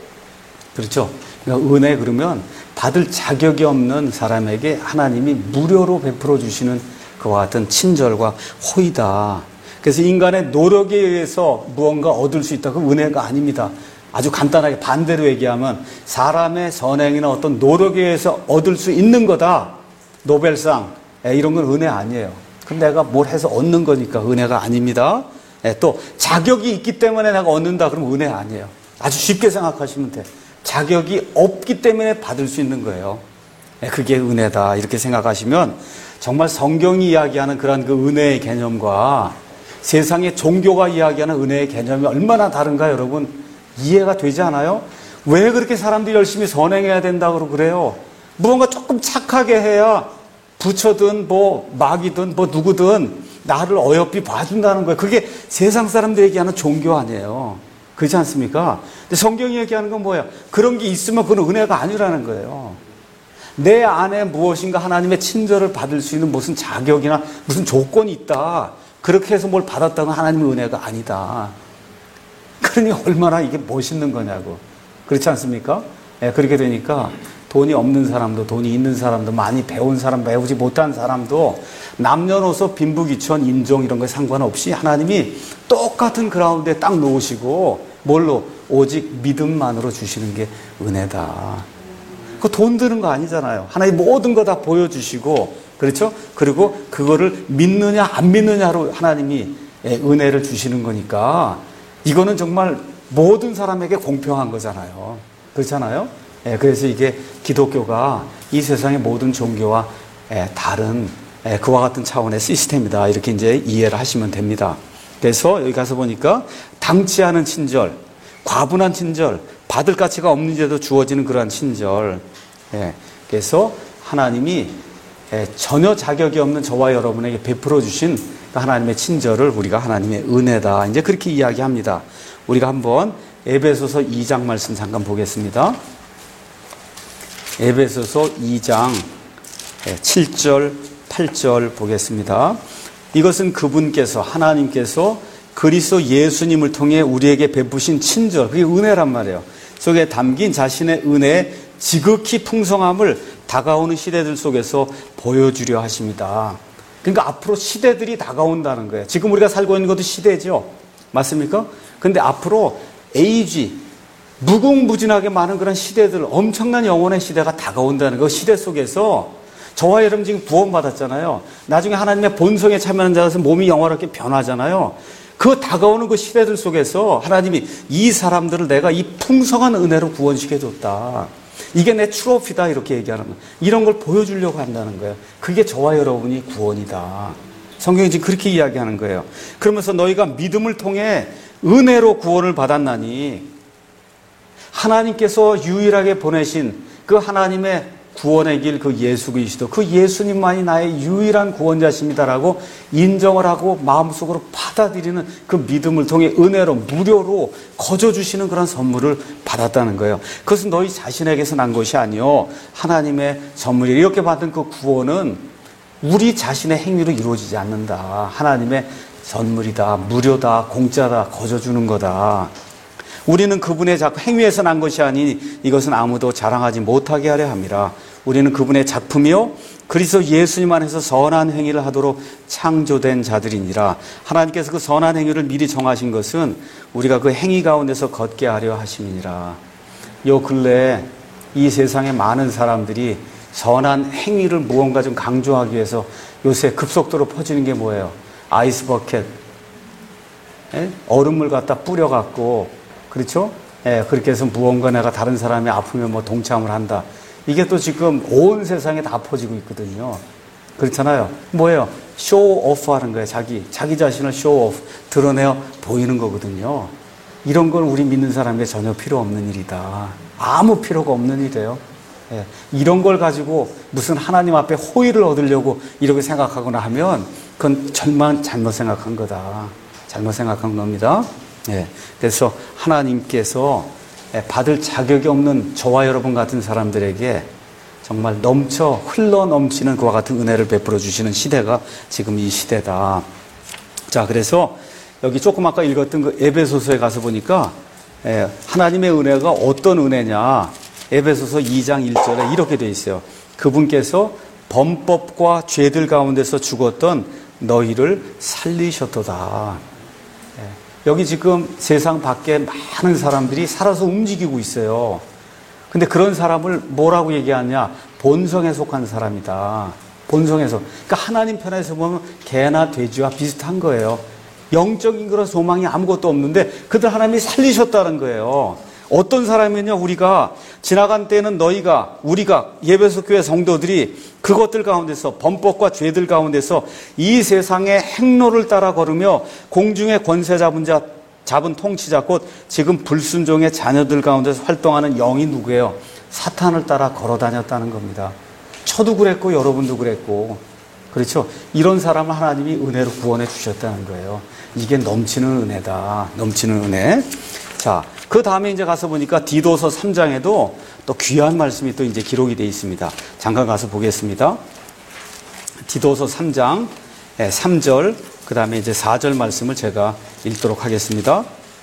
Speaker 1: 그렇죠? 그러니까 은혜 그러면 받을 자격이 없는 사람에게 하나님이 무료로 베풀어 주시는 그와 같은 친절과 호의다. 그래서 인간의 노력에 의해서 무언가 얻을 수 있다. 그 은혜가 아닙니다. 아주 간단하게 반대로 얘기하면 사람의 선행이나 어떤 노력에 의해서 얻을 수 있는 거다. 노벨상 이런 건 은혜 아니에요. 그럼 내가 뭘 해서 얻는 거니까 은혜가 아닙니다. 또 자격이 있기 때문에 내가 얻는다. 그러면 은혜 아니에요. 아주 쉽게 생각하시면 돼. 자격이 없기 때문에 받을 수 있는 거예요. 그게 은혜다. 이렇게 생각하시면 정말 성경이 이야기하는 그런 그 은혜의 개념과 세상의 종교가 이야기하는 은혜의 개념이 얼마나 다른가 여러분 이해가 되지 않아요? 왜 그렇게 사람들이 열심히 선행해야 된다고 그래요? 무언가 조금 착하게 해야 부처든 뭐 마귀든 뭐 누구든 나를 어여삐 봐준다는 거예요. 그게 세상 사람들이 얘기하는 종교 아니에요. 그렇지 않습니까? 근데 성경이 얘기하는 건 뭐예요? 그런 게 있으면 그건 은혜가 아니라는 거예요. 내 안에 무엇인가 하나님의 친절을 받을 수 있는 무슨 자격이나 무슨 조건이 있다. 그렇게 해서 뭘 받았다는 하나님의 은혜가 아니다. 그러니 얼마나 이게 멋있는 거냐고. 그렇지 않습니까? 네, 그렇게 되니까 돈이 없는 사람도 돈이 있는 사람도 많이 배운 사람 배우지 못한 사람도 남녀노소 빈부귀천 인종 이런 거에 상관없이 하나님이 똑같은 그라운드에 딱 놓으시고 뭘로? 오직 믿음만으로 주시는 게 은혜다. 그 돈 드는 거 아니잖아요. 하나님 모든 거 다 보여주시고 그렇죠? 그리고 그거를 믿느냐 안 믿느냐로 하나님이 은혜를 주시는 거니까 이거는 정말 모든 사람에게 공평한 거잖아요. 그렇잖아요? 예, 그래서 이게 기독교가 이 세상의 모든 종교와 예, 다른 예, 그와 같은 차원의 시스템이다. 이렇게 이제 이해를 하시면 됩니다. 그래서 여기 가서 보니까 당치 않은 친절, 과분한 친절, 받을 가치가 없는데도 주어지는 그러한 친절. 예, 그래서 하나님이 예, 전혀 자격이 없는 저와 여러분에게 베풀어 주신 하나님의 친절을 우리가 하나님의 은혜다. 이제 그렇게 이야기합니다. 우리가 한번 에베소서 이 장 말씀 잠깐 보겠습니다. 에베소서 이 장 칠 절, 팔 절 보겠습니다. 이것은 그분께서 하나님께서 그리스도 예수님을 통해 우리에게 베푸신 친절, 그게 은혜란 말이에요. 속에 담긴 자신의 은혜의 지극히 풍성함을 다가오는 시대들 속에서 보여주려 하십니다. 그러니까 앞으로 시대들이 다가온다는 거예요. 지금 우리가 살고 있는 것도 시대죠. 맞습니까? 근데 앞으로 에이지, 무궁무진하게 많은 그런 시대들, 엄청난 영혼의 시대가 다가온다는 그 시대 속에서 저와 여러분 지금 구원받았잖아요. 나중에 하나님의 본성에 참여하는 자라서 몸이 영원하게 변하잖아요. 그 다가오는 그 시대들 속에서 하나님이 이 사람들을 내가 이 풍성한 은혜로 구원시켜줬다. 이게 내 트로피다 이렇게 얘기하는 거예요. 이런 걸 보여주려고 한다는 거예요. 그게 저와 여러분이 구원이다. 성경이 지금 그렇게 이야기하는 거예요. 그러면서 너희가 믿음을 통해 은혜로 구원을 받았나니 하나님께서 유일하게 보내신 그 하나님의 구원의 길, 그 예수 그리스도, 그 예수님만이 나의 유일한 구원자십니다라고 인정을 하고 마음속으로 받아들이는 그 믿음을 통해 은혜로 무료로 거저 주시는 그런 선물을 받았다는 거예요. 그것은 너희 자신에게서 난 것이 아니요 하나님의 선물이에요. 이렇게 받은 그 구원은 우리 자신의 행위로 이루어지지 않는다. 하나님의 선물이다, 무료다, 공짜다, 거저 주는 거다. 우리는 그분의 작품, 행위에서 난 것이 아니니 이것은 아무도 자랑하지 못하게 하려 함이라. 우리는 그분의 작품이요 그리스도 예수님 안에서 선한 행위를 하도록 창조된 자들이니라. 하나님께서 그 선한 행위를 미리 정하신 것은 우리가 그 행위 가운데서 걷게 하려 하심이니라. 요 근래 이 세상에 많은 사람들이 선한 행위를 무언가 좀 강조하기 위해서 요새 급속도로 퍼지는 게 뭐예요? 아이스 버켓, 예? 얼음물 갖다 뿌려갖고, 그렇죠? 예, 그렇게 해서 무언가 내가 다른 사람이 아프면 뭐 동참을 한다. 이게 또 지금 온 세상에 다 퍼지고 있거든요. 그렇잖아요. 뭐예요? 쇼오프 하는 거예요. 자기, 자기 자신을 쇼오프, 드러내어 보이는 거거든요. 이런 건 우리 믿는 사람에게 전혀 필요 없는 일이다. 아무 필요가 없는 일이에요. 예, 이런 걸 가지고 무슨 하나님 앞에 호의를 얻으려고 이렇게 생각하거나 하면 그건 절만 잘못 생각한 거다. 잘못 생각한 겁니다. 예, 그래서 하나님께서 받을 자격이 없는 저와 여러분 같은 사람들에게 정말 넘쳐 흘러 넘치는 그와 같은 은혜를 베풀어 주시는 시대가 지금 이 시대다. 자, 그래서 여기 조금 아까 읽었던 그 에베소서에 가서 보니까 예, 하나님의 은혜가 어떤 은혜냐. 에베소서 이 장 일 절에 이렇게 돼 있어요. 그분께서 범법과 죄들 가운데서 죽었던 너희를 살리셨도다. 예, 여기 지금 세상 밖에 많은 사람들이 살아서 움직이고 있어요. 근데 그런 사람을 뭐라고 얘기하냐? 본성에 속한 사람이다. 본성에서. 그러니까 하나님 편에서 보면 개나 돼지와 비슷한 거예요. 영적인 그런 소망이 아무것도 없는데 그들 하나님이 살리셨다는 거예요. 어떤 사람이냐? 우리가 지나간 때는 너희가 우리가 예배소 교회 성도들이 그것들 가운데서 범법과 죄들 가운데서 이 세상의 행로를 따라 걸으며 공중의 권세 잡은 자 잡은 통치자 곧 지금 불순종의 자녀들 가운데서 활동하는 영이 누구예요? 사탄을 따라 걸어 다녔다는 겁니다. 저도 그랬고 여러분도 그랬고 그렇죠? 이런 사람을 하나님이 은혜로 구원해 주셨다는 거예요. 이게 넘치는 은혜다. 넘치는 은혜. 자, 그 다음에 이제 가서 보니까 디도서 삼 장에도 또 귀한 말씀이 또 이제 기록이 되어 있습니다. 잠깐 가서 보겠습니다. 디도서 삼 장 삼 절, 그 다음에 이제 사 절 말씀을 제가 읽도록 하겠습니다.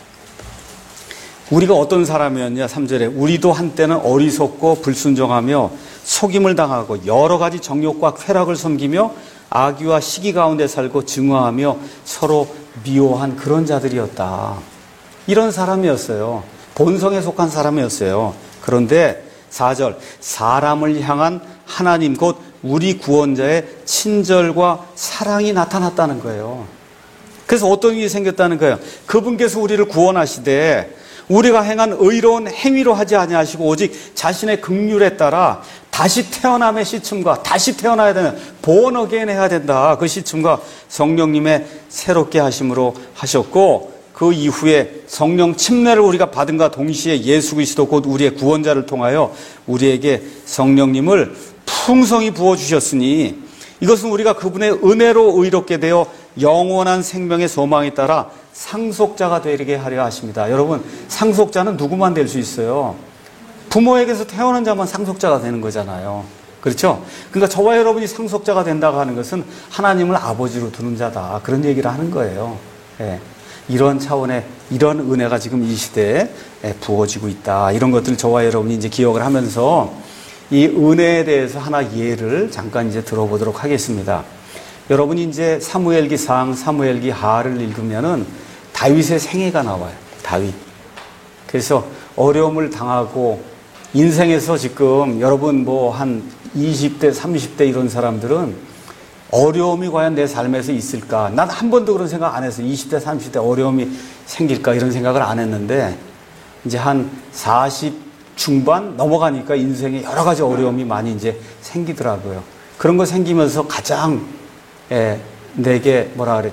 Speaker 1: 우리가 어떤 사람이었냐? 삼 절에 우리도 한때는 어리석고 불순종하며 속임을 당하고 여러 가지 정욕과 쾌락을 섬기며 악의와 시기 가운데 살고 증오하며 서로 미워한 그런 자들이었다. 이런 사람이었어요. 본성에 속한 사람이었어요. 그런데 사 절 사람을 향한 하나님 곧 우리 구원자의 친절과 사랑이 나타났다는 거예요. 그래서 어떤 일이 생겼다는 거예요. 그분께서 우리를 구원하시되 우리가 행한 의로운 행위로 하지 아니하시고 오직 자신의 긍휼에 따라 다시 태어남의 시침과 다시 태어나야 되는 born again 해야 된다. 그 시침과 성령님의 새롭게 하심으로 하셨고 그 이후에 성령 침례를 우리가 받은과 동시에 예수 그리스도 곧 우리의 구원자를 통하여 우리에게 성령님을 풍성히 부어주셨으니 이것은 우리가 그분의 은혜로 의롭게 되어 영원한 생명의 소망에 따라 상속자가 되게 하려 하십니다. 여러분, 상속자는 누구만 될 수 있어요? 부모에게서 태어난 자만 상속자가 되는 거잖아요. 그렇죠? 그러니까 저와 여러분이 상속자가 된다고 하는 것은 하나님을 아버지로 두는 자다. 그런 얘기를 하는 거예요. 예. 이런 차원의 이런 은혜가 지금 이 시대에 부어지고 있다. 이런 것들을 저와 여러분이 이제 기억을 하면서 이 은혜에 대해서 하나 예를 잠깐 이제 들어보도록 하겠습니다. 여러분이 이제 사무엘기 상, 사무엘기 하를 읽으면은 다윗의 생애가 나와요. 다윗. 그래서 어려움을 당하고 인생에서 지금 여러분 뭐 한 이십 대, 삼십 대 이런 사람들은 어려움이 과연 내 삶에서 있을까? 난 한 번도 그런 생각 안 했어요. 이십 대, 삼십 대 어려움이 생길까? 이런 생각을 안 했는데 이제 한 사십 중반 넘어가니까 인생에 여러 가지 어려움이 많이 이제 생기더라고요. 그런 거 생기면서 가장 예, 내게 뭐라 그럴까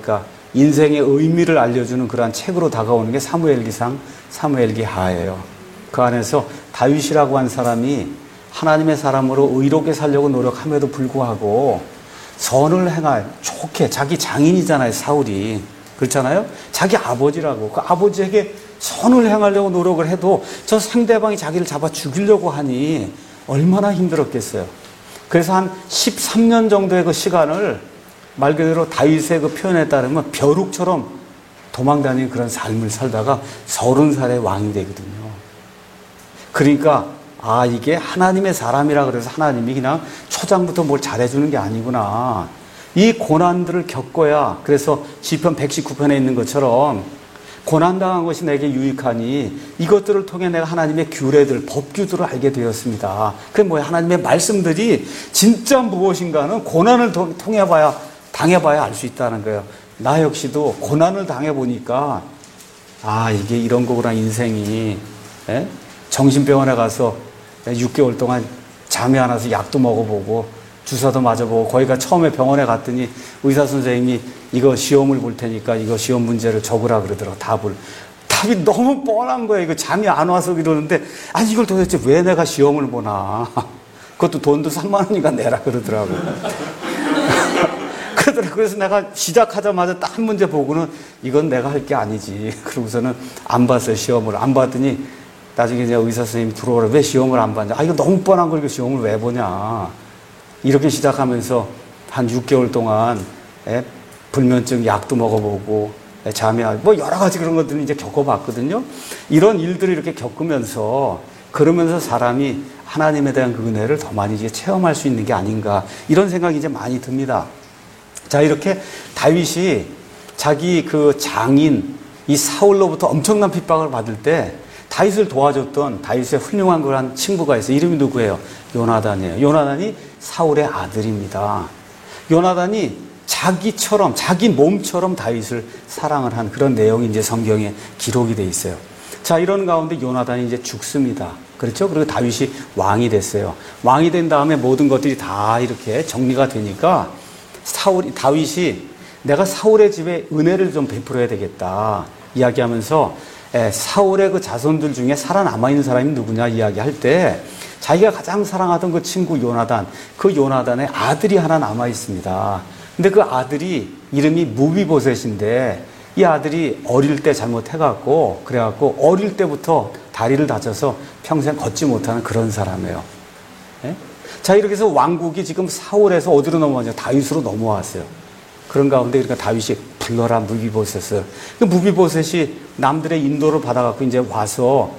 Speaker 1: 인생의 의미를 알려주는 그러한 책으로 다가오는 게 사무엘기상, 사무엘기하예요. 그 안에서 다윗이라고 한 사람이 하나님의 사람으로 의롭게 살려고 노력함에도 불구하고 선을 행할, 좋게, 자기 장인이잖아요, 사울이. 그렇잖아요? 자기 아버지라고. 그 아버지에게 선을 행하려고 노력을 해도 저 상대방이 자기를 잡아 죽이려고 하니 얼마나 힘들었겠어요. 그래서 한 십삼 년 정도의 그 시간을 말 그대로 다윗의 그 표현에 따르면 벼룩처럼 도망다니는 그런 삶을 살다가 서른 살에 왕이 되거든요. 그러니까 아, 이게 하나님의 사람이라 그래서 하나님이 그냥 초장부터 뭘 잘해주는 게 아니구나. 이 고난들을 겪어야, 그래서 시편 백십구 편에 있는 것처럼 고난당한 것이 내게 유익하니 이것들을 통해 내가 하나님의 규례들, 법규들을 알게 되었습니다. 그게 뭐야? 하나님의 말씀들이 진짜 무엇인가는 고난을 통해봐야, 당해봐야 알 수 있다는 거예요. 나 역시도 고난을 당해보니까 아, 이게 이런 거구나, 인생이. 에? 정신병원에 가서 육 개월 동안 잠이 안 와서 약도 먹어보고 주사도 맞아보고 거기가 처음에 병원에 갔더니 의사 선생님이 이거 시험을 볼 테니까 이거 시험 문제를 적으라 그러더라고. 답을. 답이 너무 뻔한 거예요. 이거 잠이 안 와서 이러는데 아니 이걸 도대체 왜 내가 시험을 보나. 그것도 돈도 삼만 원이니까 내라 그러더라고. 그러더라고. 그래서 내가 시작하자마자 딱 한 문제 보고는 이건 내가 할 게 아니지. 그러고서는 안 봤어요. 시험을. 안 봤더니 나중에 이제 의사 선생님이 들어오라. 왜 시험을 안 봤냐. 아, 이거 너무 뻔한 걸 이거 시험을 왜 보냐. 이렇게 시작하면서 한 육 개월 동안 에, 불면증 약도 먹어보고 에, 잠이 안, 뭐 여러 가지 그런 것들을 이제 겪어봤거든요. 이런 일들을 이렇게 겪으면서 그러면서 사람이 하나님에 대한 그 은혜를 더 많이 이제 체험할 수 있는 게 아닌가 이런 생각이 이제 많이 듭니다. 자, 이렇게 다윗이 자기 그 장인 이 사울로부터 엄청난 핍박을 받을 때 다윗을 도와줬던 다윗의 훌륭한 그런 친구가 있어요. 이름이 누구예요? 요나단이에요. 요나단이 사울의 아들입니다. 요나단이 자기처럼, 자기 몸처럼 다윗을 사랑을 한 그런 내용이 이제 성경에 기록이 돼 있어요. 자, 이런 가운데 요나단이 이제 죽습니다. 그렇죠? 그리고 다윗이 왕이 됐어요. 왕이 된 다음에 모든 것들이 다 이렇게 정리가 되니까 사울이, 다윗이 내가 사울의 집에 은혜를 좀 베풀어야 되겠다 이야기하면서 에, 사울의 그 자손들 중에 살아남아있는 사람이 누구냐 이야기할 때 자기가 가장 사랑하던 그 친구 요나단, 그 요나단의 아들이 하나 남아있습니다. 근데 그 아들이 이름이 무비보셋인데 이 아들이 어릴 때 잘못해갖고 그래갖고 어릴 때부터 다리를 다쳐서 평생 걷지 못하는 그런 사람이에요. 에? 자, 이렇게 해서 왕국이 지금 사울에서 어디로 넘어왔냐? 다윗으로 넘어왔어요. 그런 가운데 그러니까 다윗이 불러라 무비보셋을. 그 무비보셋이 남들의 인도를 받아갖고 이제 와서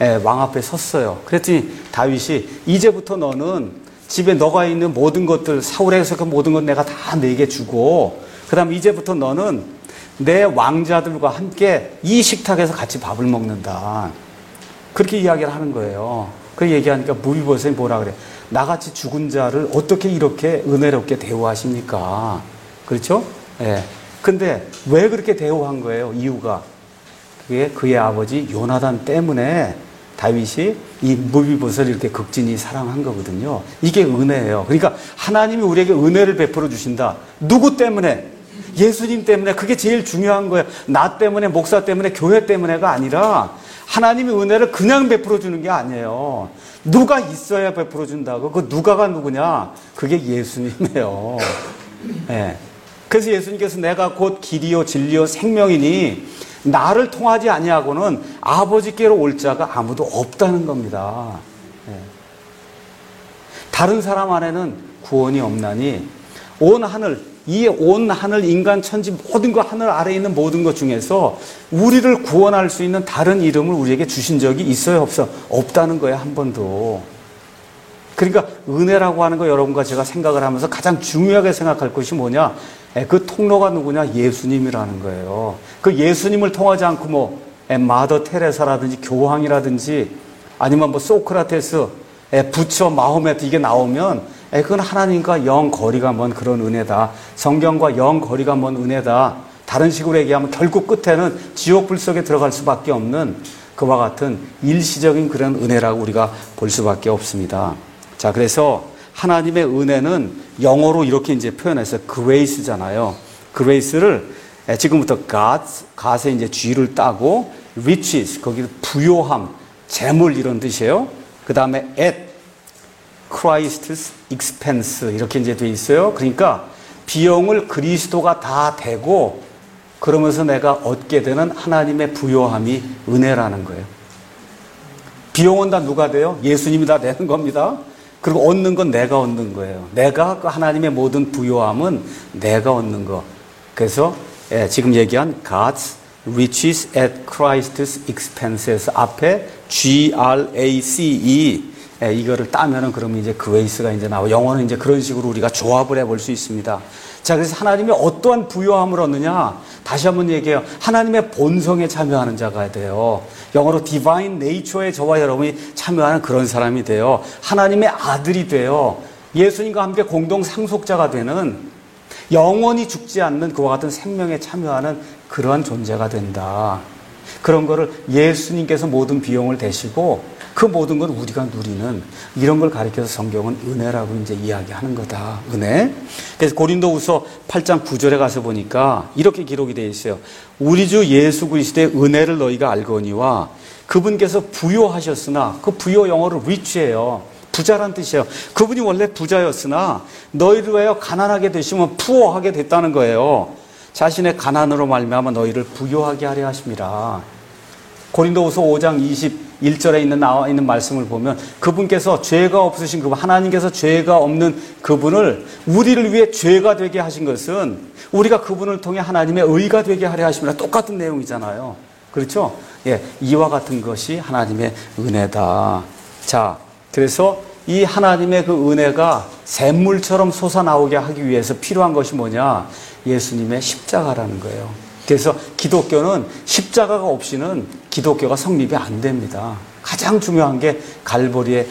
Speaker 1: 왕 앞에 섰어요. 그랬더니 다윗이 이제부터 너는 집에 너가 있는 모든 것들 사울에서 그 모든 것 내가 다 내게 주고 그다음 이제부터 너는 내 왕자들과 함께 이 식탁에서 같이 밥을 먹는다. 그렇게 이야기를 하는 거예요. 그 얘기하니까 무비보셋이 뭐라 그래? 나같이 죽은 자를 어떻게 이렇게 은혜롭게 대우하십니까? 그렇죠? 예. 근데 왜 그렇게 대우한 거예요? 이유가 그게 그의 아버지 요나단 때문에 다윗이 이 무비보셋을 이렇게 극진히 사랑한 거거든요. 이게 은혜예요. 그러니까 하나님이 우리에게 은혜를 베풀어 주신다. 누구 때문에? 예수님 때문에. 그게 제일 중요한 거예요. 나 때문에, 목사 때문에, 교회 때문에가 아니라 하나님이 은혜를 그냥 베풀어 주는 게 아니에요. 누가 있어야 베풀어 준다고. 그 누가가 누구냐? 그게 예수님이에요. 예. 그래서 예수님께서 내가 곧 길이요 진리요 생명이니 나를 통하지 아니하고는 아버지께로 올 자가 아무도 없다는 겁니다. 예. 다른 사람 안에는 구원이 없나니 온 하늘, 이 온 하늘 인간 천지 모든 것 하늘 아래에 있는 모든 것 중에서 우리를 구원할 수 있는 다른 이름을 우리에게 주신 적이 있어요 없어? 없다는 거예요. 한 번도. 그러니까 은혜라고 하는 거 여러분과 제가 생각을 하면서 가장 중요하게 생각할 것이 뭐냐? 그 통로가 누구냐? 예수님이라는 거예요. 그 예수님을 통하지 않고 뭐 마더 테레사라든지 교황이라든지 아니면 뭐 소크라테스, 부처, 마호메트 이게 나오면 그건 하나님과 영 거리가 먼 그런 은혜다. 성경과 영 거리가 먼 은혜다. 다른 식으로 얘기하면 결국 끝에는 지옥 불 속에 들어갈 수밖에 없는 그와 같은 일시적인 그런 은혜라고 우리가 볼 수밖에 없습니다. 자, 그래서 하나님의 은혜는 영어로 이렇게 이제 표현했어요. 그레이스잖아요. 그레이스를 지금부터 God, God의 이제 G를 따고 riches, 거기 부요함, 재물 이런 뜻이에요. 그 다음에 at Christ's expense 이렇게 이제 돼 있어요. 그러니까 비용을 그리스도가 다 대고 그러면서 내가 얻게 되는 하나님의 부요함이 은혜라는 거예요. 비용은 다 누가 돼요? 예수님이 다 내는 겁니다. 그리고 얻는 건 내가 얻는 거예요. 내가 그 하나님의 모든 부요함은 내가 얻는 거. 그래서 예, 지금 얘기한 God's riches at Christ's expenses 앞에 G R A C E 예, 이거를 따면은 그러면 이제 그레이스가 이제 나와. 영어는 이제 그런 식으로 우리가 조합을 해볼 수 있습니다. 자, 그래서 하나님이 어떠한 부요함을 얻느냐? 다시 한번 얘기해요. 하나님의 본성에 참여하는 자가 돼요. 영어로 divine nature에 저와 여러분이 참여하는 그런 사람이 돼요. 하나님의 아들이 돼요. 예수님과 함께 공동 상속자가 되는 영원히 죽지 않는 그와 같은 생명에 참여하는 그러한 존재가 된다. 그런 거를 예수님께서 모든 비용을 대시고 그 모든 걸 우리가 누리는 이런 걸 가리켜서 성경은 은혜라고 이제 이야기하는 거다. 은혜. 그래서 고린도후서 팔 장 구 절에 가서 보니까 이렇게 기록이 되어 있어요. 우리 주 예수 그리스도의 은혜를 너희가 알거니와 그분께서 부요하셨으나 그 부요 영어로 rich예요. 부자란 뜻이에요. 그분이 원래 부자였으나 너희를 위하여 가난하게 되시면 푸어하게 됐다는 거예요. 자신의 가난으로 말미암아 너희를 부요하게 하려 하심이라. 고린도후서 오 장 이십일 절에 있는 나와 있는 말씀을 보면 그분께서 죄가 없으신 그분, 하나님께서 죄가 없는 그분을 우리를 위해 죄가 되게 하신 것은 우리가 그분을 통해 하나님의 의가 되게 하려 하심이라. 똑같은 내용이잖아요. 그렇죠? 예, 이와 같은 것이 하나님의 은혜다. 자, 그래서 이 하나님의 그 은혜가 샘물처럼 솟아나오게 하기 위해서 필요한 것이 뭐냐? 예수님의 십자가라는 거예요. 그래서 기독교는 십자가가 없이는 기독교가 성립이 안 됩니다. 가장 중요한 게 갈보리의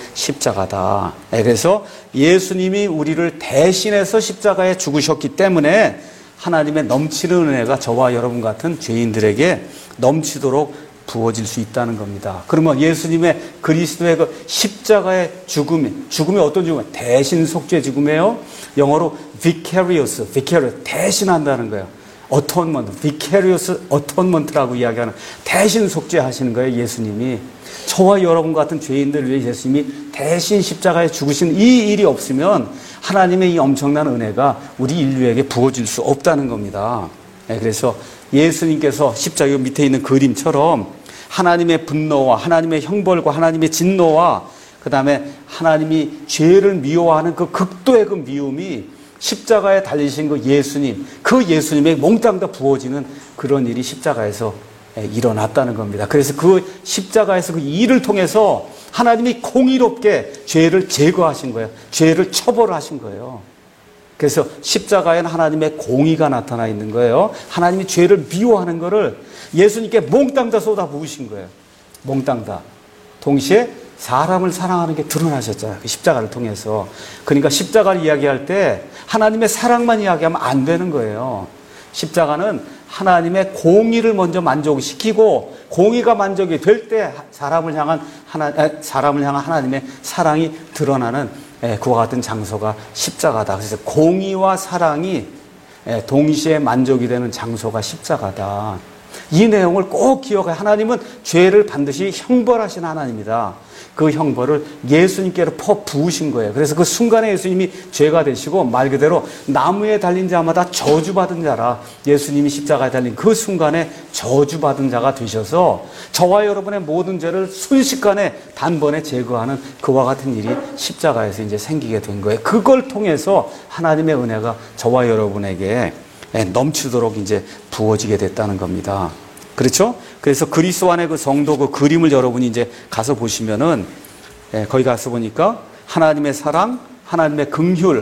Speaker 1: 십자가다. 그래서 예수님이 우리를 대신해서 십자가에 죽으셨기 때문에 하나님의 넘치는 은혜가 저와 여러분 같은 죄인들에게 넘치도록 부어질 수 있다는 겁니다. 그러면 예수님의 그리스도의 그 십자가의 죽음이, 죽음이 어떤 죽음? 대신 속죄 죽음이에요. 영어로 vicarious, vicarious, 대신한다는 거예요. atonement, vicarious atonement라고 이야기하는 대신 속죄하시는 거예요. 예수님이. 저와 여러분 같은 죄인들을 위해 예수님이 대신 십자가에 죽으신 이 일이 없으면 하나님의 이 엄청난 은혜가 우리 인류에게 부어질 수 없다는 겁니다. 그래서 예수님께서 십자가 밑에 있는 그림처럼 하나님의 분노와 하나님의 형벌과 하나님의 진노와 그 다음에 하나님이 죄를 미워하는 그 극도의 그 미움이 십자가에 달리신 그 예수님, 그 예수님의 몽땅 다 부어지는 그런 일이 십자가에서 일어났다는 겁니다. 그래서 그 십자가에서 그 일을 통해서 하나님이 공의롭게 죄를 제거하신 거예요. 죄를 처벌하신 거예요. 그래서 십자가에는 하나님의 공의가 나타나 있는 거예요. 하나님이 죄를 미워하는 거를 예수님께 몽땅 다 쏟아 부으신 거예요. 몽땅 다. 동시에 사람을 사랑하는 게 드러나셨잖아요. 그 십자가를 통해서. 그러니까 십자가를 이야기할 때 하나님의 사랑만 이야기하면 안 되는 거예요. 십자가는 하나님의 공의를 먼저 만족시키고 공의가 만족이 될 때 사람을 향한 하나, 사람을 향한 하나님의 사랑이 드러나는 그와 같은 장소가 십자가다. 그래서 공의와 사랑이 동시에 만족이 되는 장소가 십자가다. 이 내용을 꼭 기억해. 하나님은 죄를 반드시 형벌하신 하나님이다. 그 형벌을 예수님께로 퍼 부으신 거예요. 그래서 그 순간에 예수님이 죄가 되시고 말 그대로 나무에 달린 자마다 저주받은 자라. 예수님이 십자가에 달린 그 순간에 저주받은 자가 되셔서 저와 여러분의 모든 죄를 순식간에 단번에 제거하는 그와 같은 일이 십자가에서 이제 생기게 된 거예요. 그걸 통해서 하나님의 은혜가 저와 여러분에게 넘치도록 이제 부어지게 됐다는 겁니다. 그렇죠? 그래서 그리스도 안의 그 성도 그 그림을 여러분이 이제 가서 보시면은, 예, 거기 가서 보니까 하나님의 사랑, 하나님의 긍휼,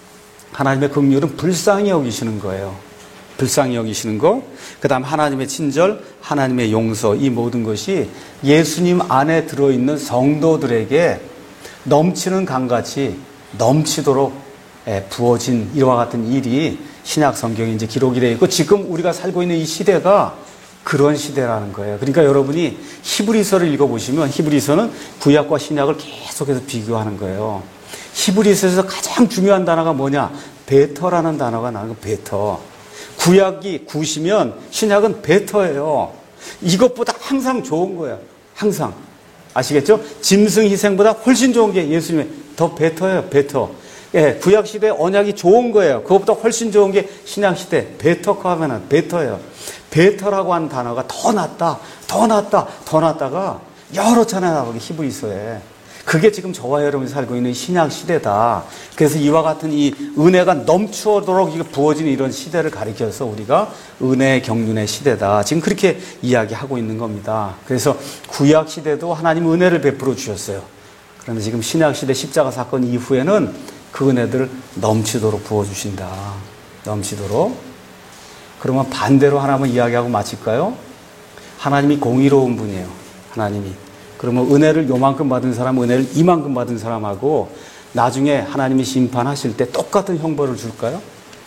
Speaker 1: 하나님의 긍휼은 불쌍히 여기시는 거예요. 불쌍히 여기시는 거. 그 다음 하나님의 친절, 하나님의 용서, 이 모든 것이 예수님 안에 들어있는 성도들에게 넘치는 강같이 넘치도록 예, 부어진 이와 같은 일이 신약 성경에 이제 기록이 되어 있고 지금 우리가 살고 있는 이 시대가 그런 시대라는 거예요. 그러니까 여러분이 히브리서를 읽어보시면 히브리서는 구약과 신약을 계속해서 비교하는 거예요. 히브리서에서 가장 중요한 단어가 뭐냐? 베터라는 단어가 나오는 거. 베터. 구약이 굿이면 신약은 베터예요. 이것보다 항상 좋은 거예요. 항상. 아시겠죠? 짐승 희생보다 훨씬 좋은 게 예수님의 더 베터예요. 베터. 예, 구약 시대 언약이 좋은 거예요. 그것보다 훨씬 좋은 게 신약 시대 베터 커버넌트, 베터예요. 베터라고 하는 단어가 더 낫다, 더 낫다, 더 낫다가 여러 차례 나오게 히브리서에. 그게 지금 저와 여러분이 살고 있는 신약 시대다. 그래서 이와 같은 이 은혜가 넘쳐도록 부어지는 이런 시대를 가리켜서 우리가 은혜의 경륜의 시대다. 지금 그렇게 이야기하고 있는 겁니다. 그래서 구약 시대도 하나님 은혜를 베풀어 주셨어요. 그런데 지금 신약 시대 십자가 사건 이후에는 그 은혜들을 넘치도록 부어주신다. 넘치도록. 그러면 반대로 하나만 이야기하고 마칠까요? 하나님이 공의로운 분이에요. 하나님이. 그러면 은혜를 요만큼 받은 사람, 은혜를 이만큼 받은 사람하고 나중에 하나님이 심판하실 때 똑같은 형벌을 줄까요?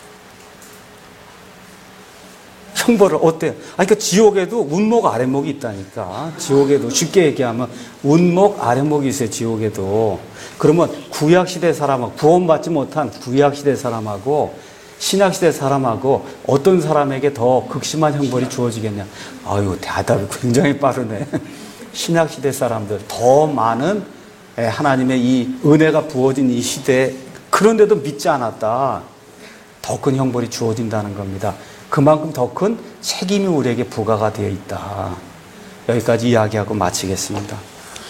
Speaker 1: 형벌을 어때요? 아니, 그러니까 지옥에도 운목 아랫목이 있다니까. 지옥에도 쉽게 얘기하면 운목 아랫목이 있어요. 지옥에도. 그러면 구약시대 사람하고 구원받지 못한 구약시대 사람하고 신약시대 사람하고 어떤 사람에게 더 극심한 형벌이 주어지겠냐. 아유, 대답이 굉장히 빠르네. 신약시대 사람들, 더 많은 하나님의 이 은혜가 부어진 이 시대에 그런데도 믿지 않았다. 더 큰 형벌이 주어진다는 겁니다. 그만큼 더 큰 책임이 우리에게 부과가 되어 있다. 여기까지 이야기하고 마치겠습니다.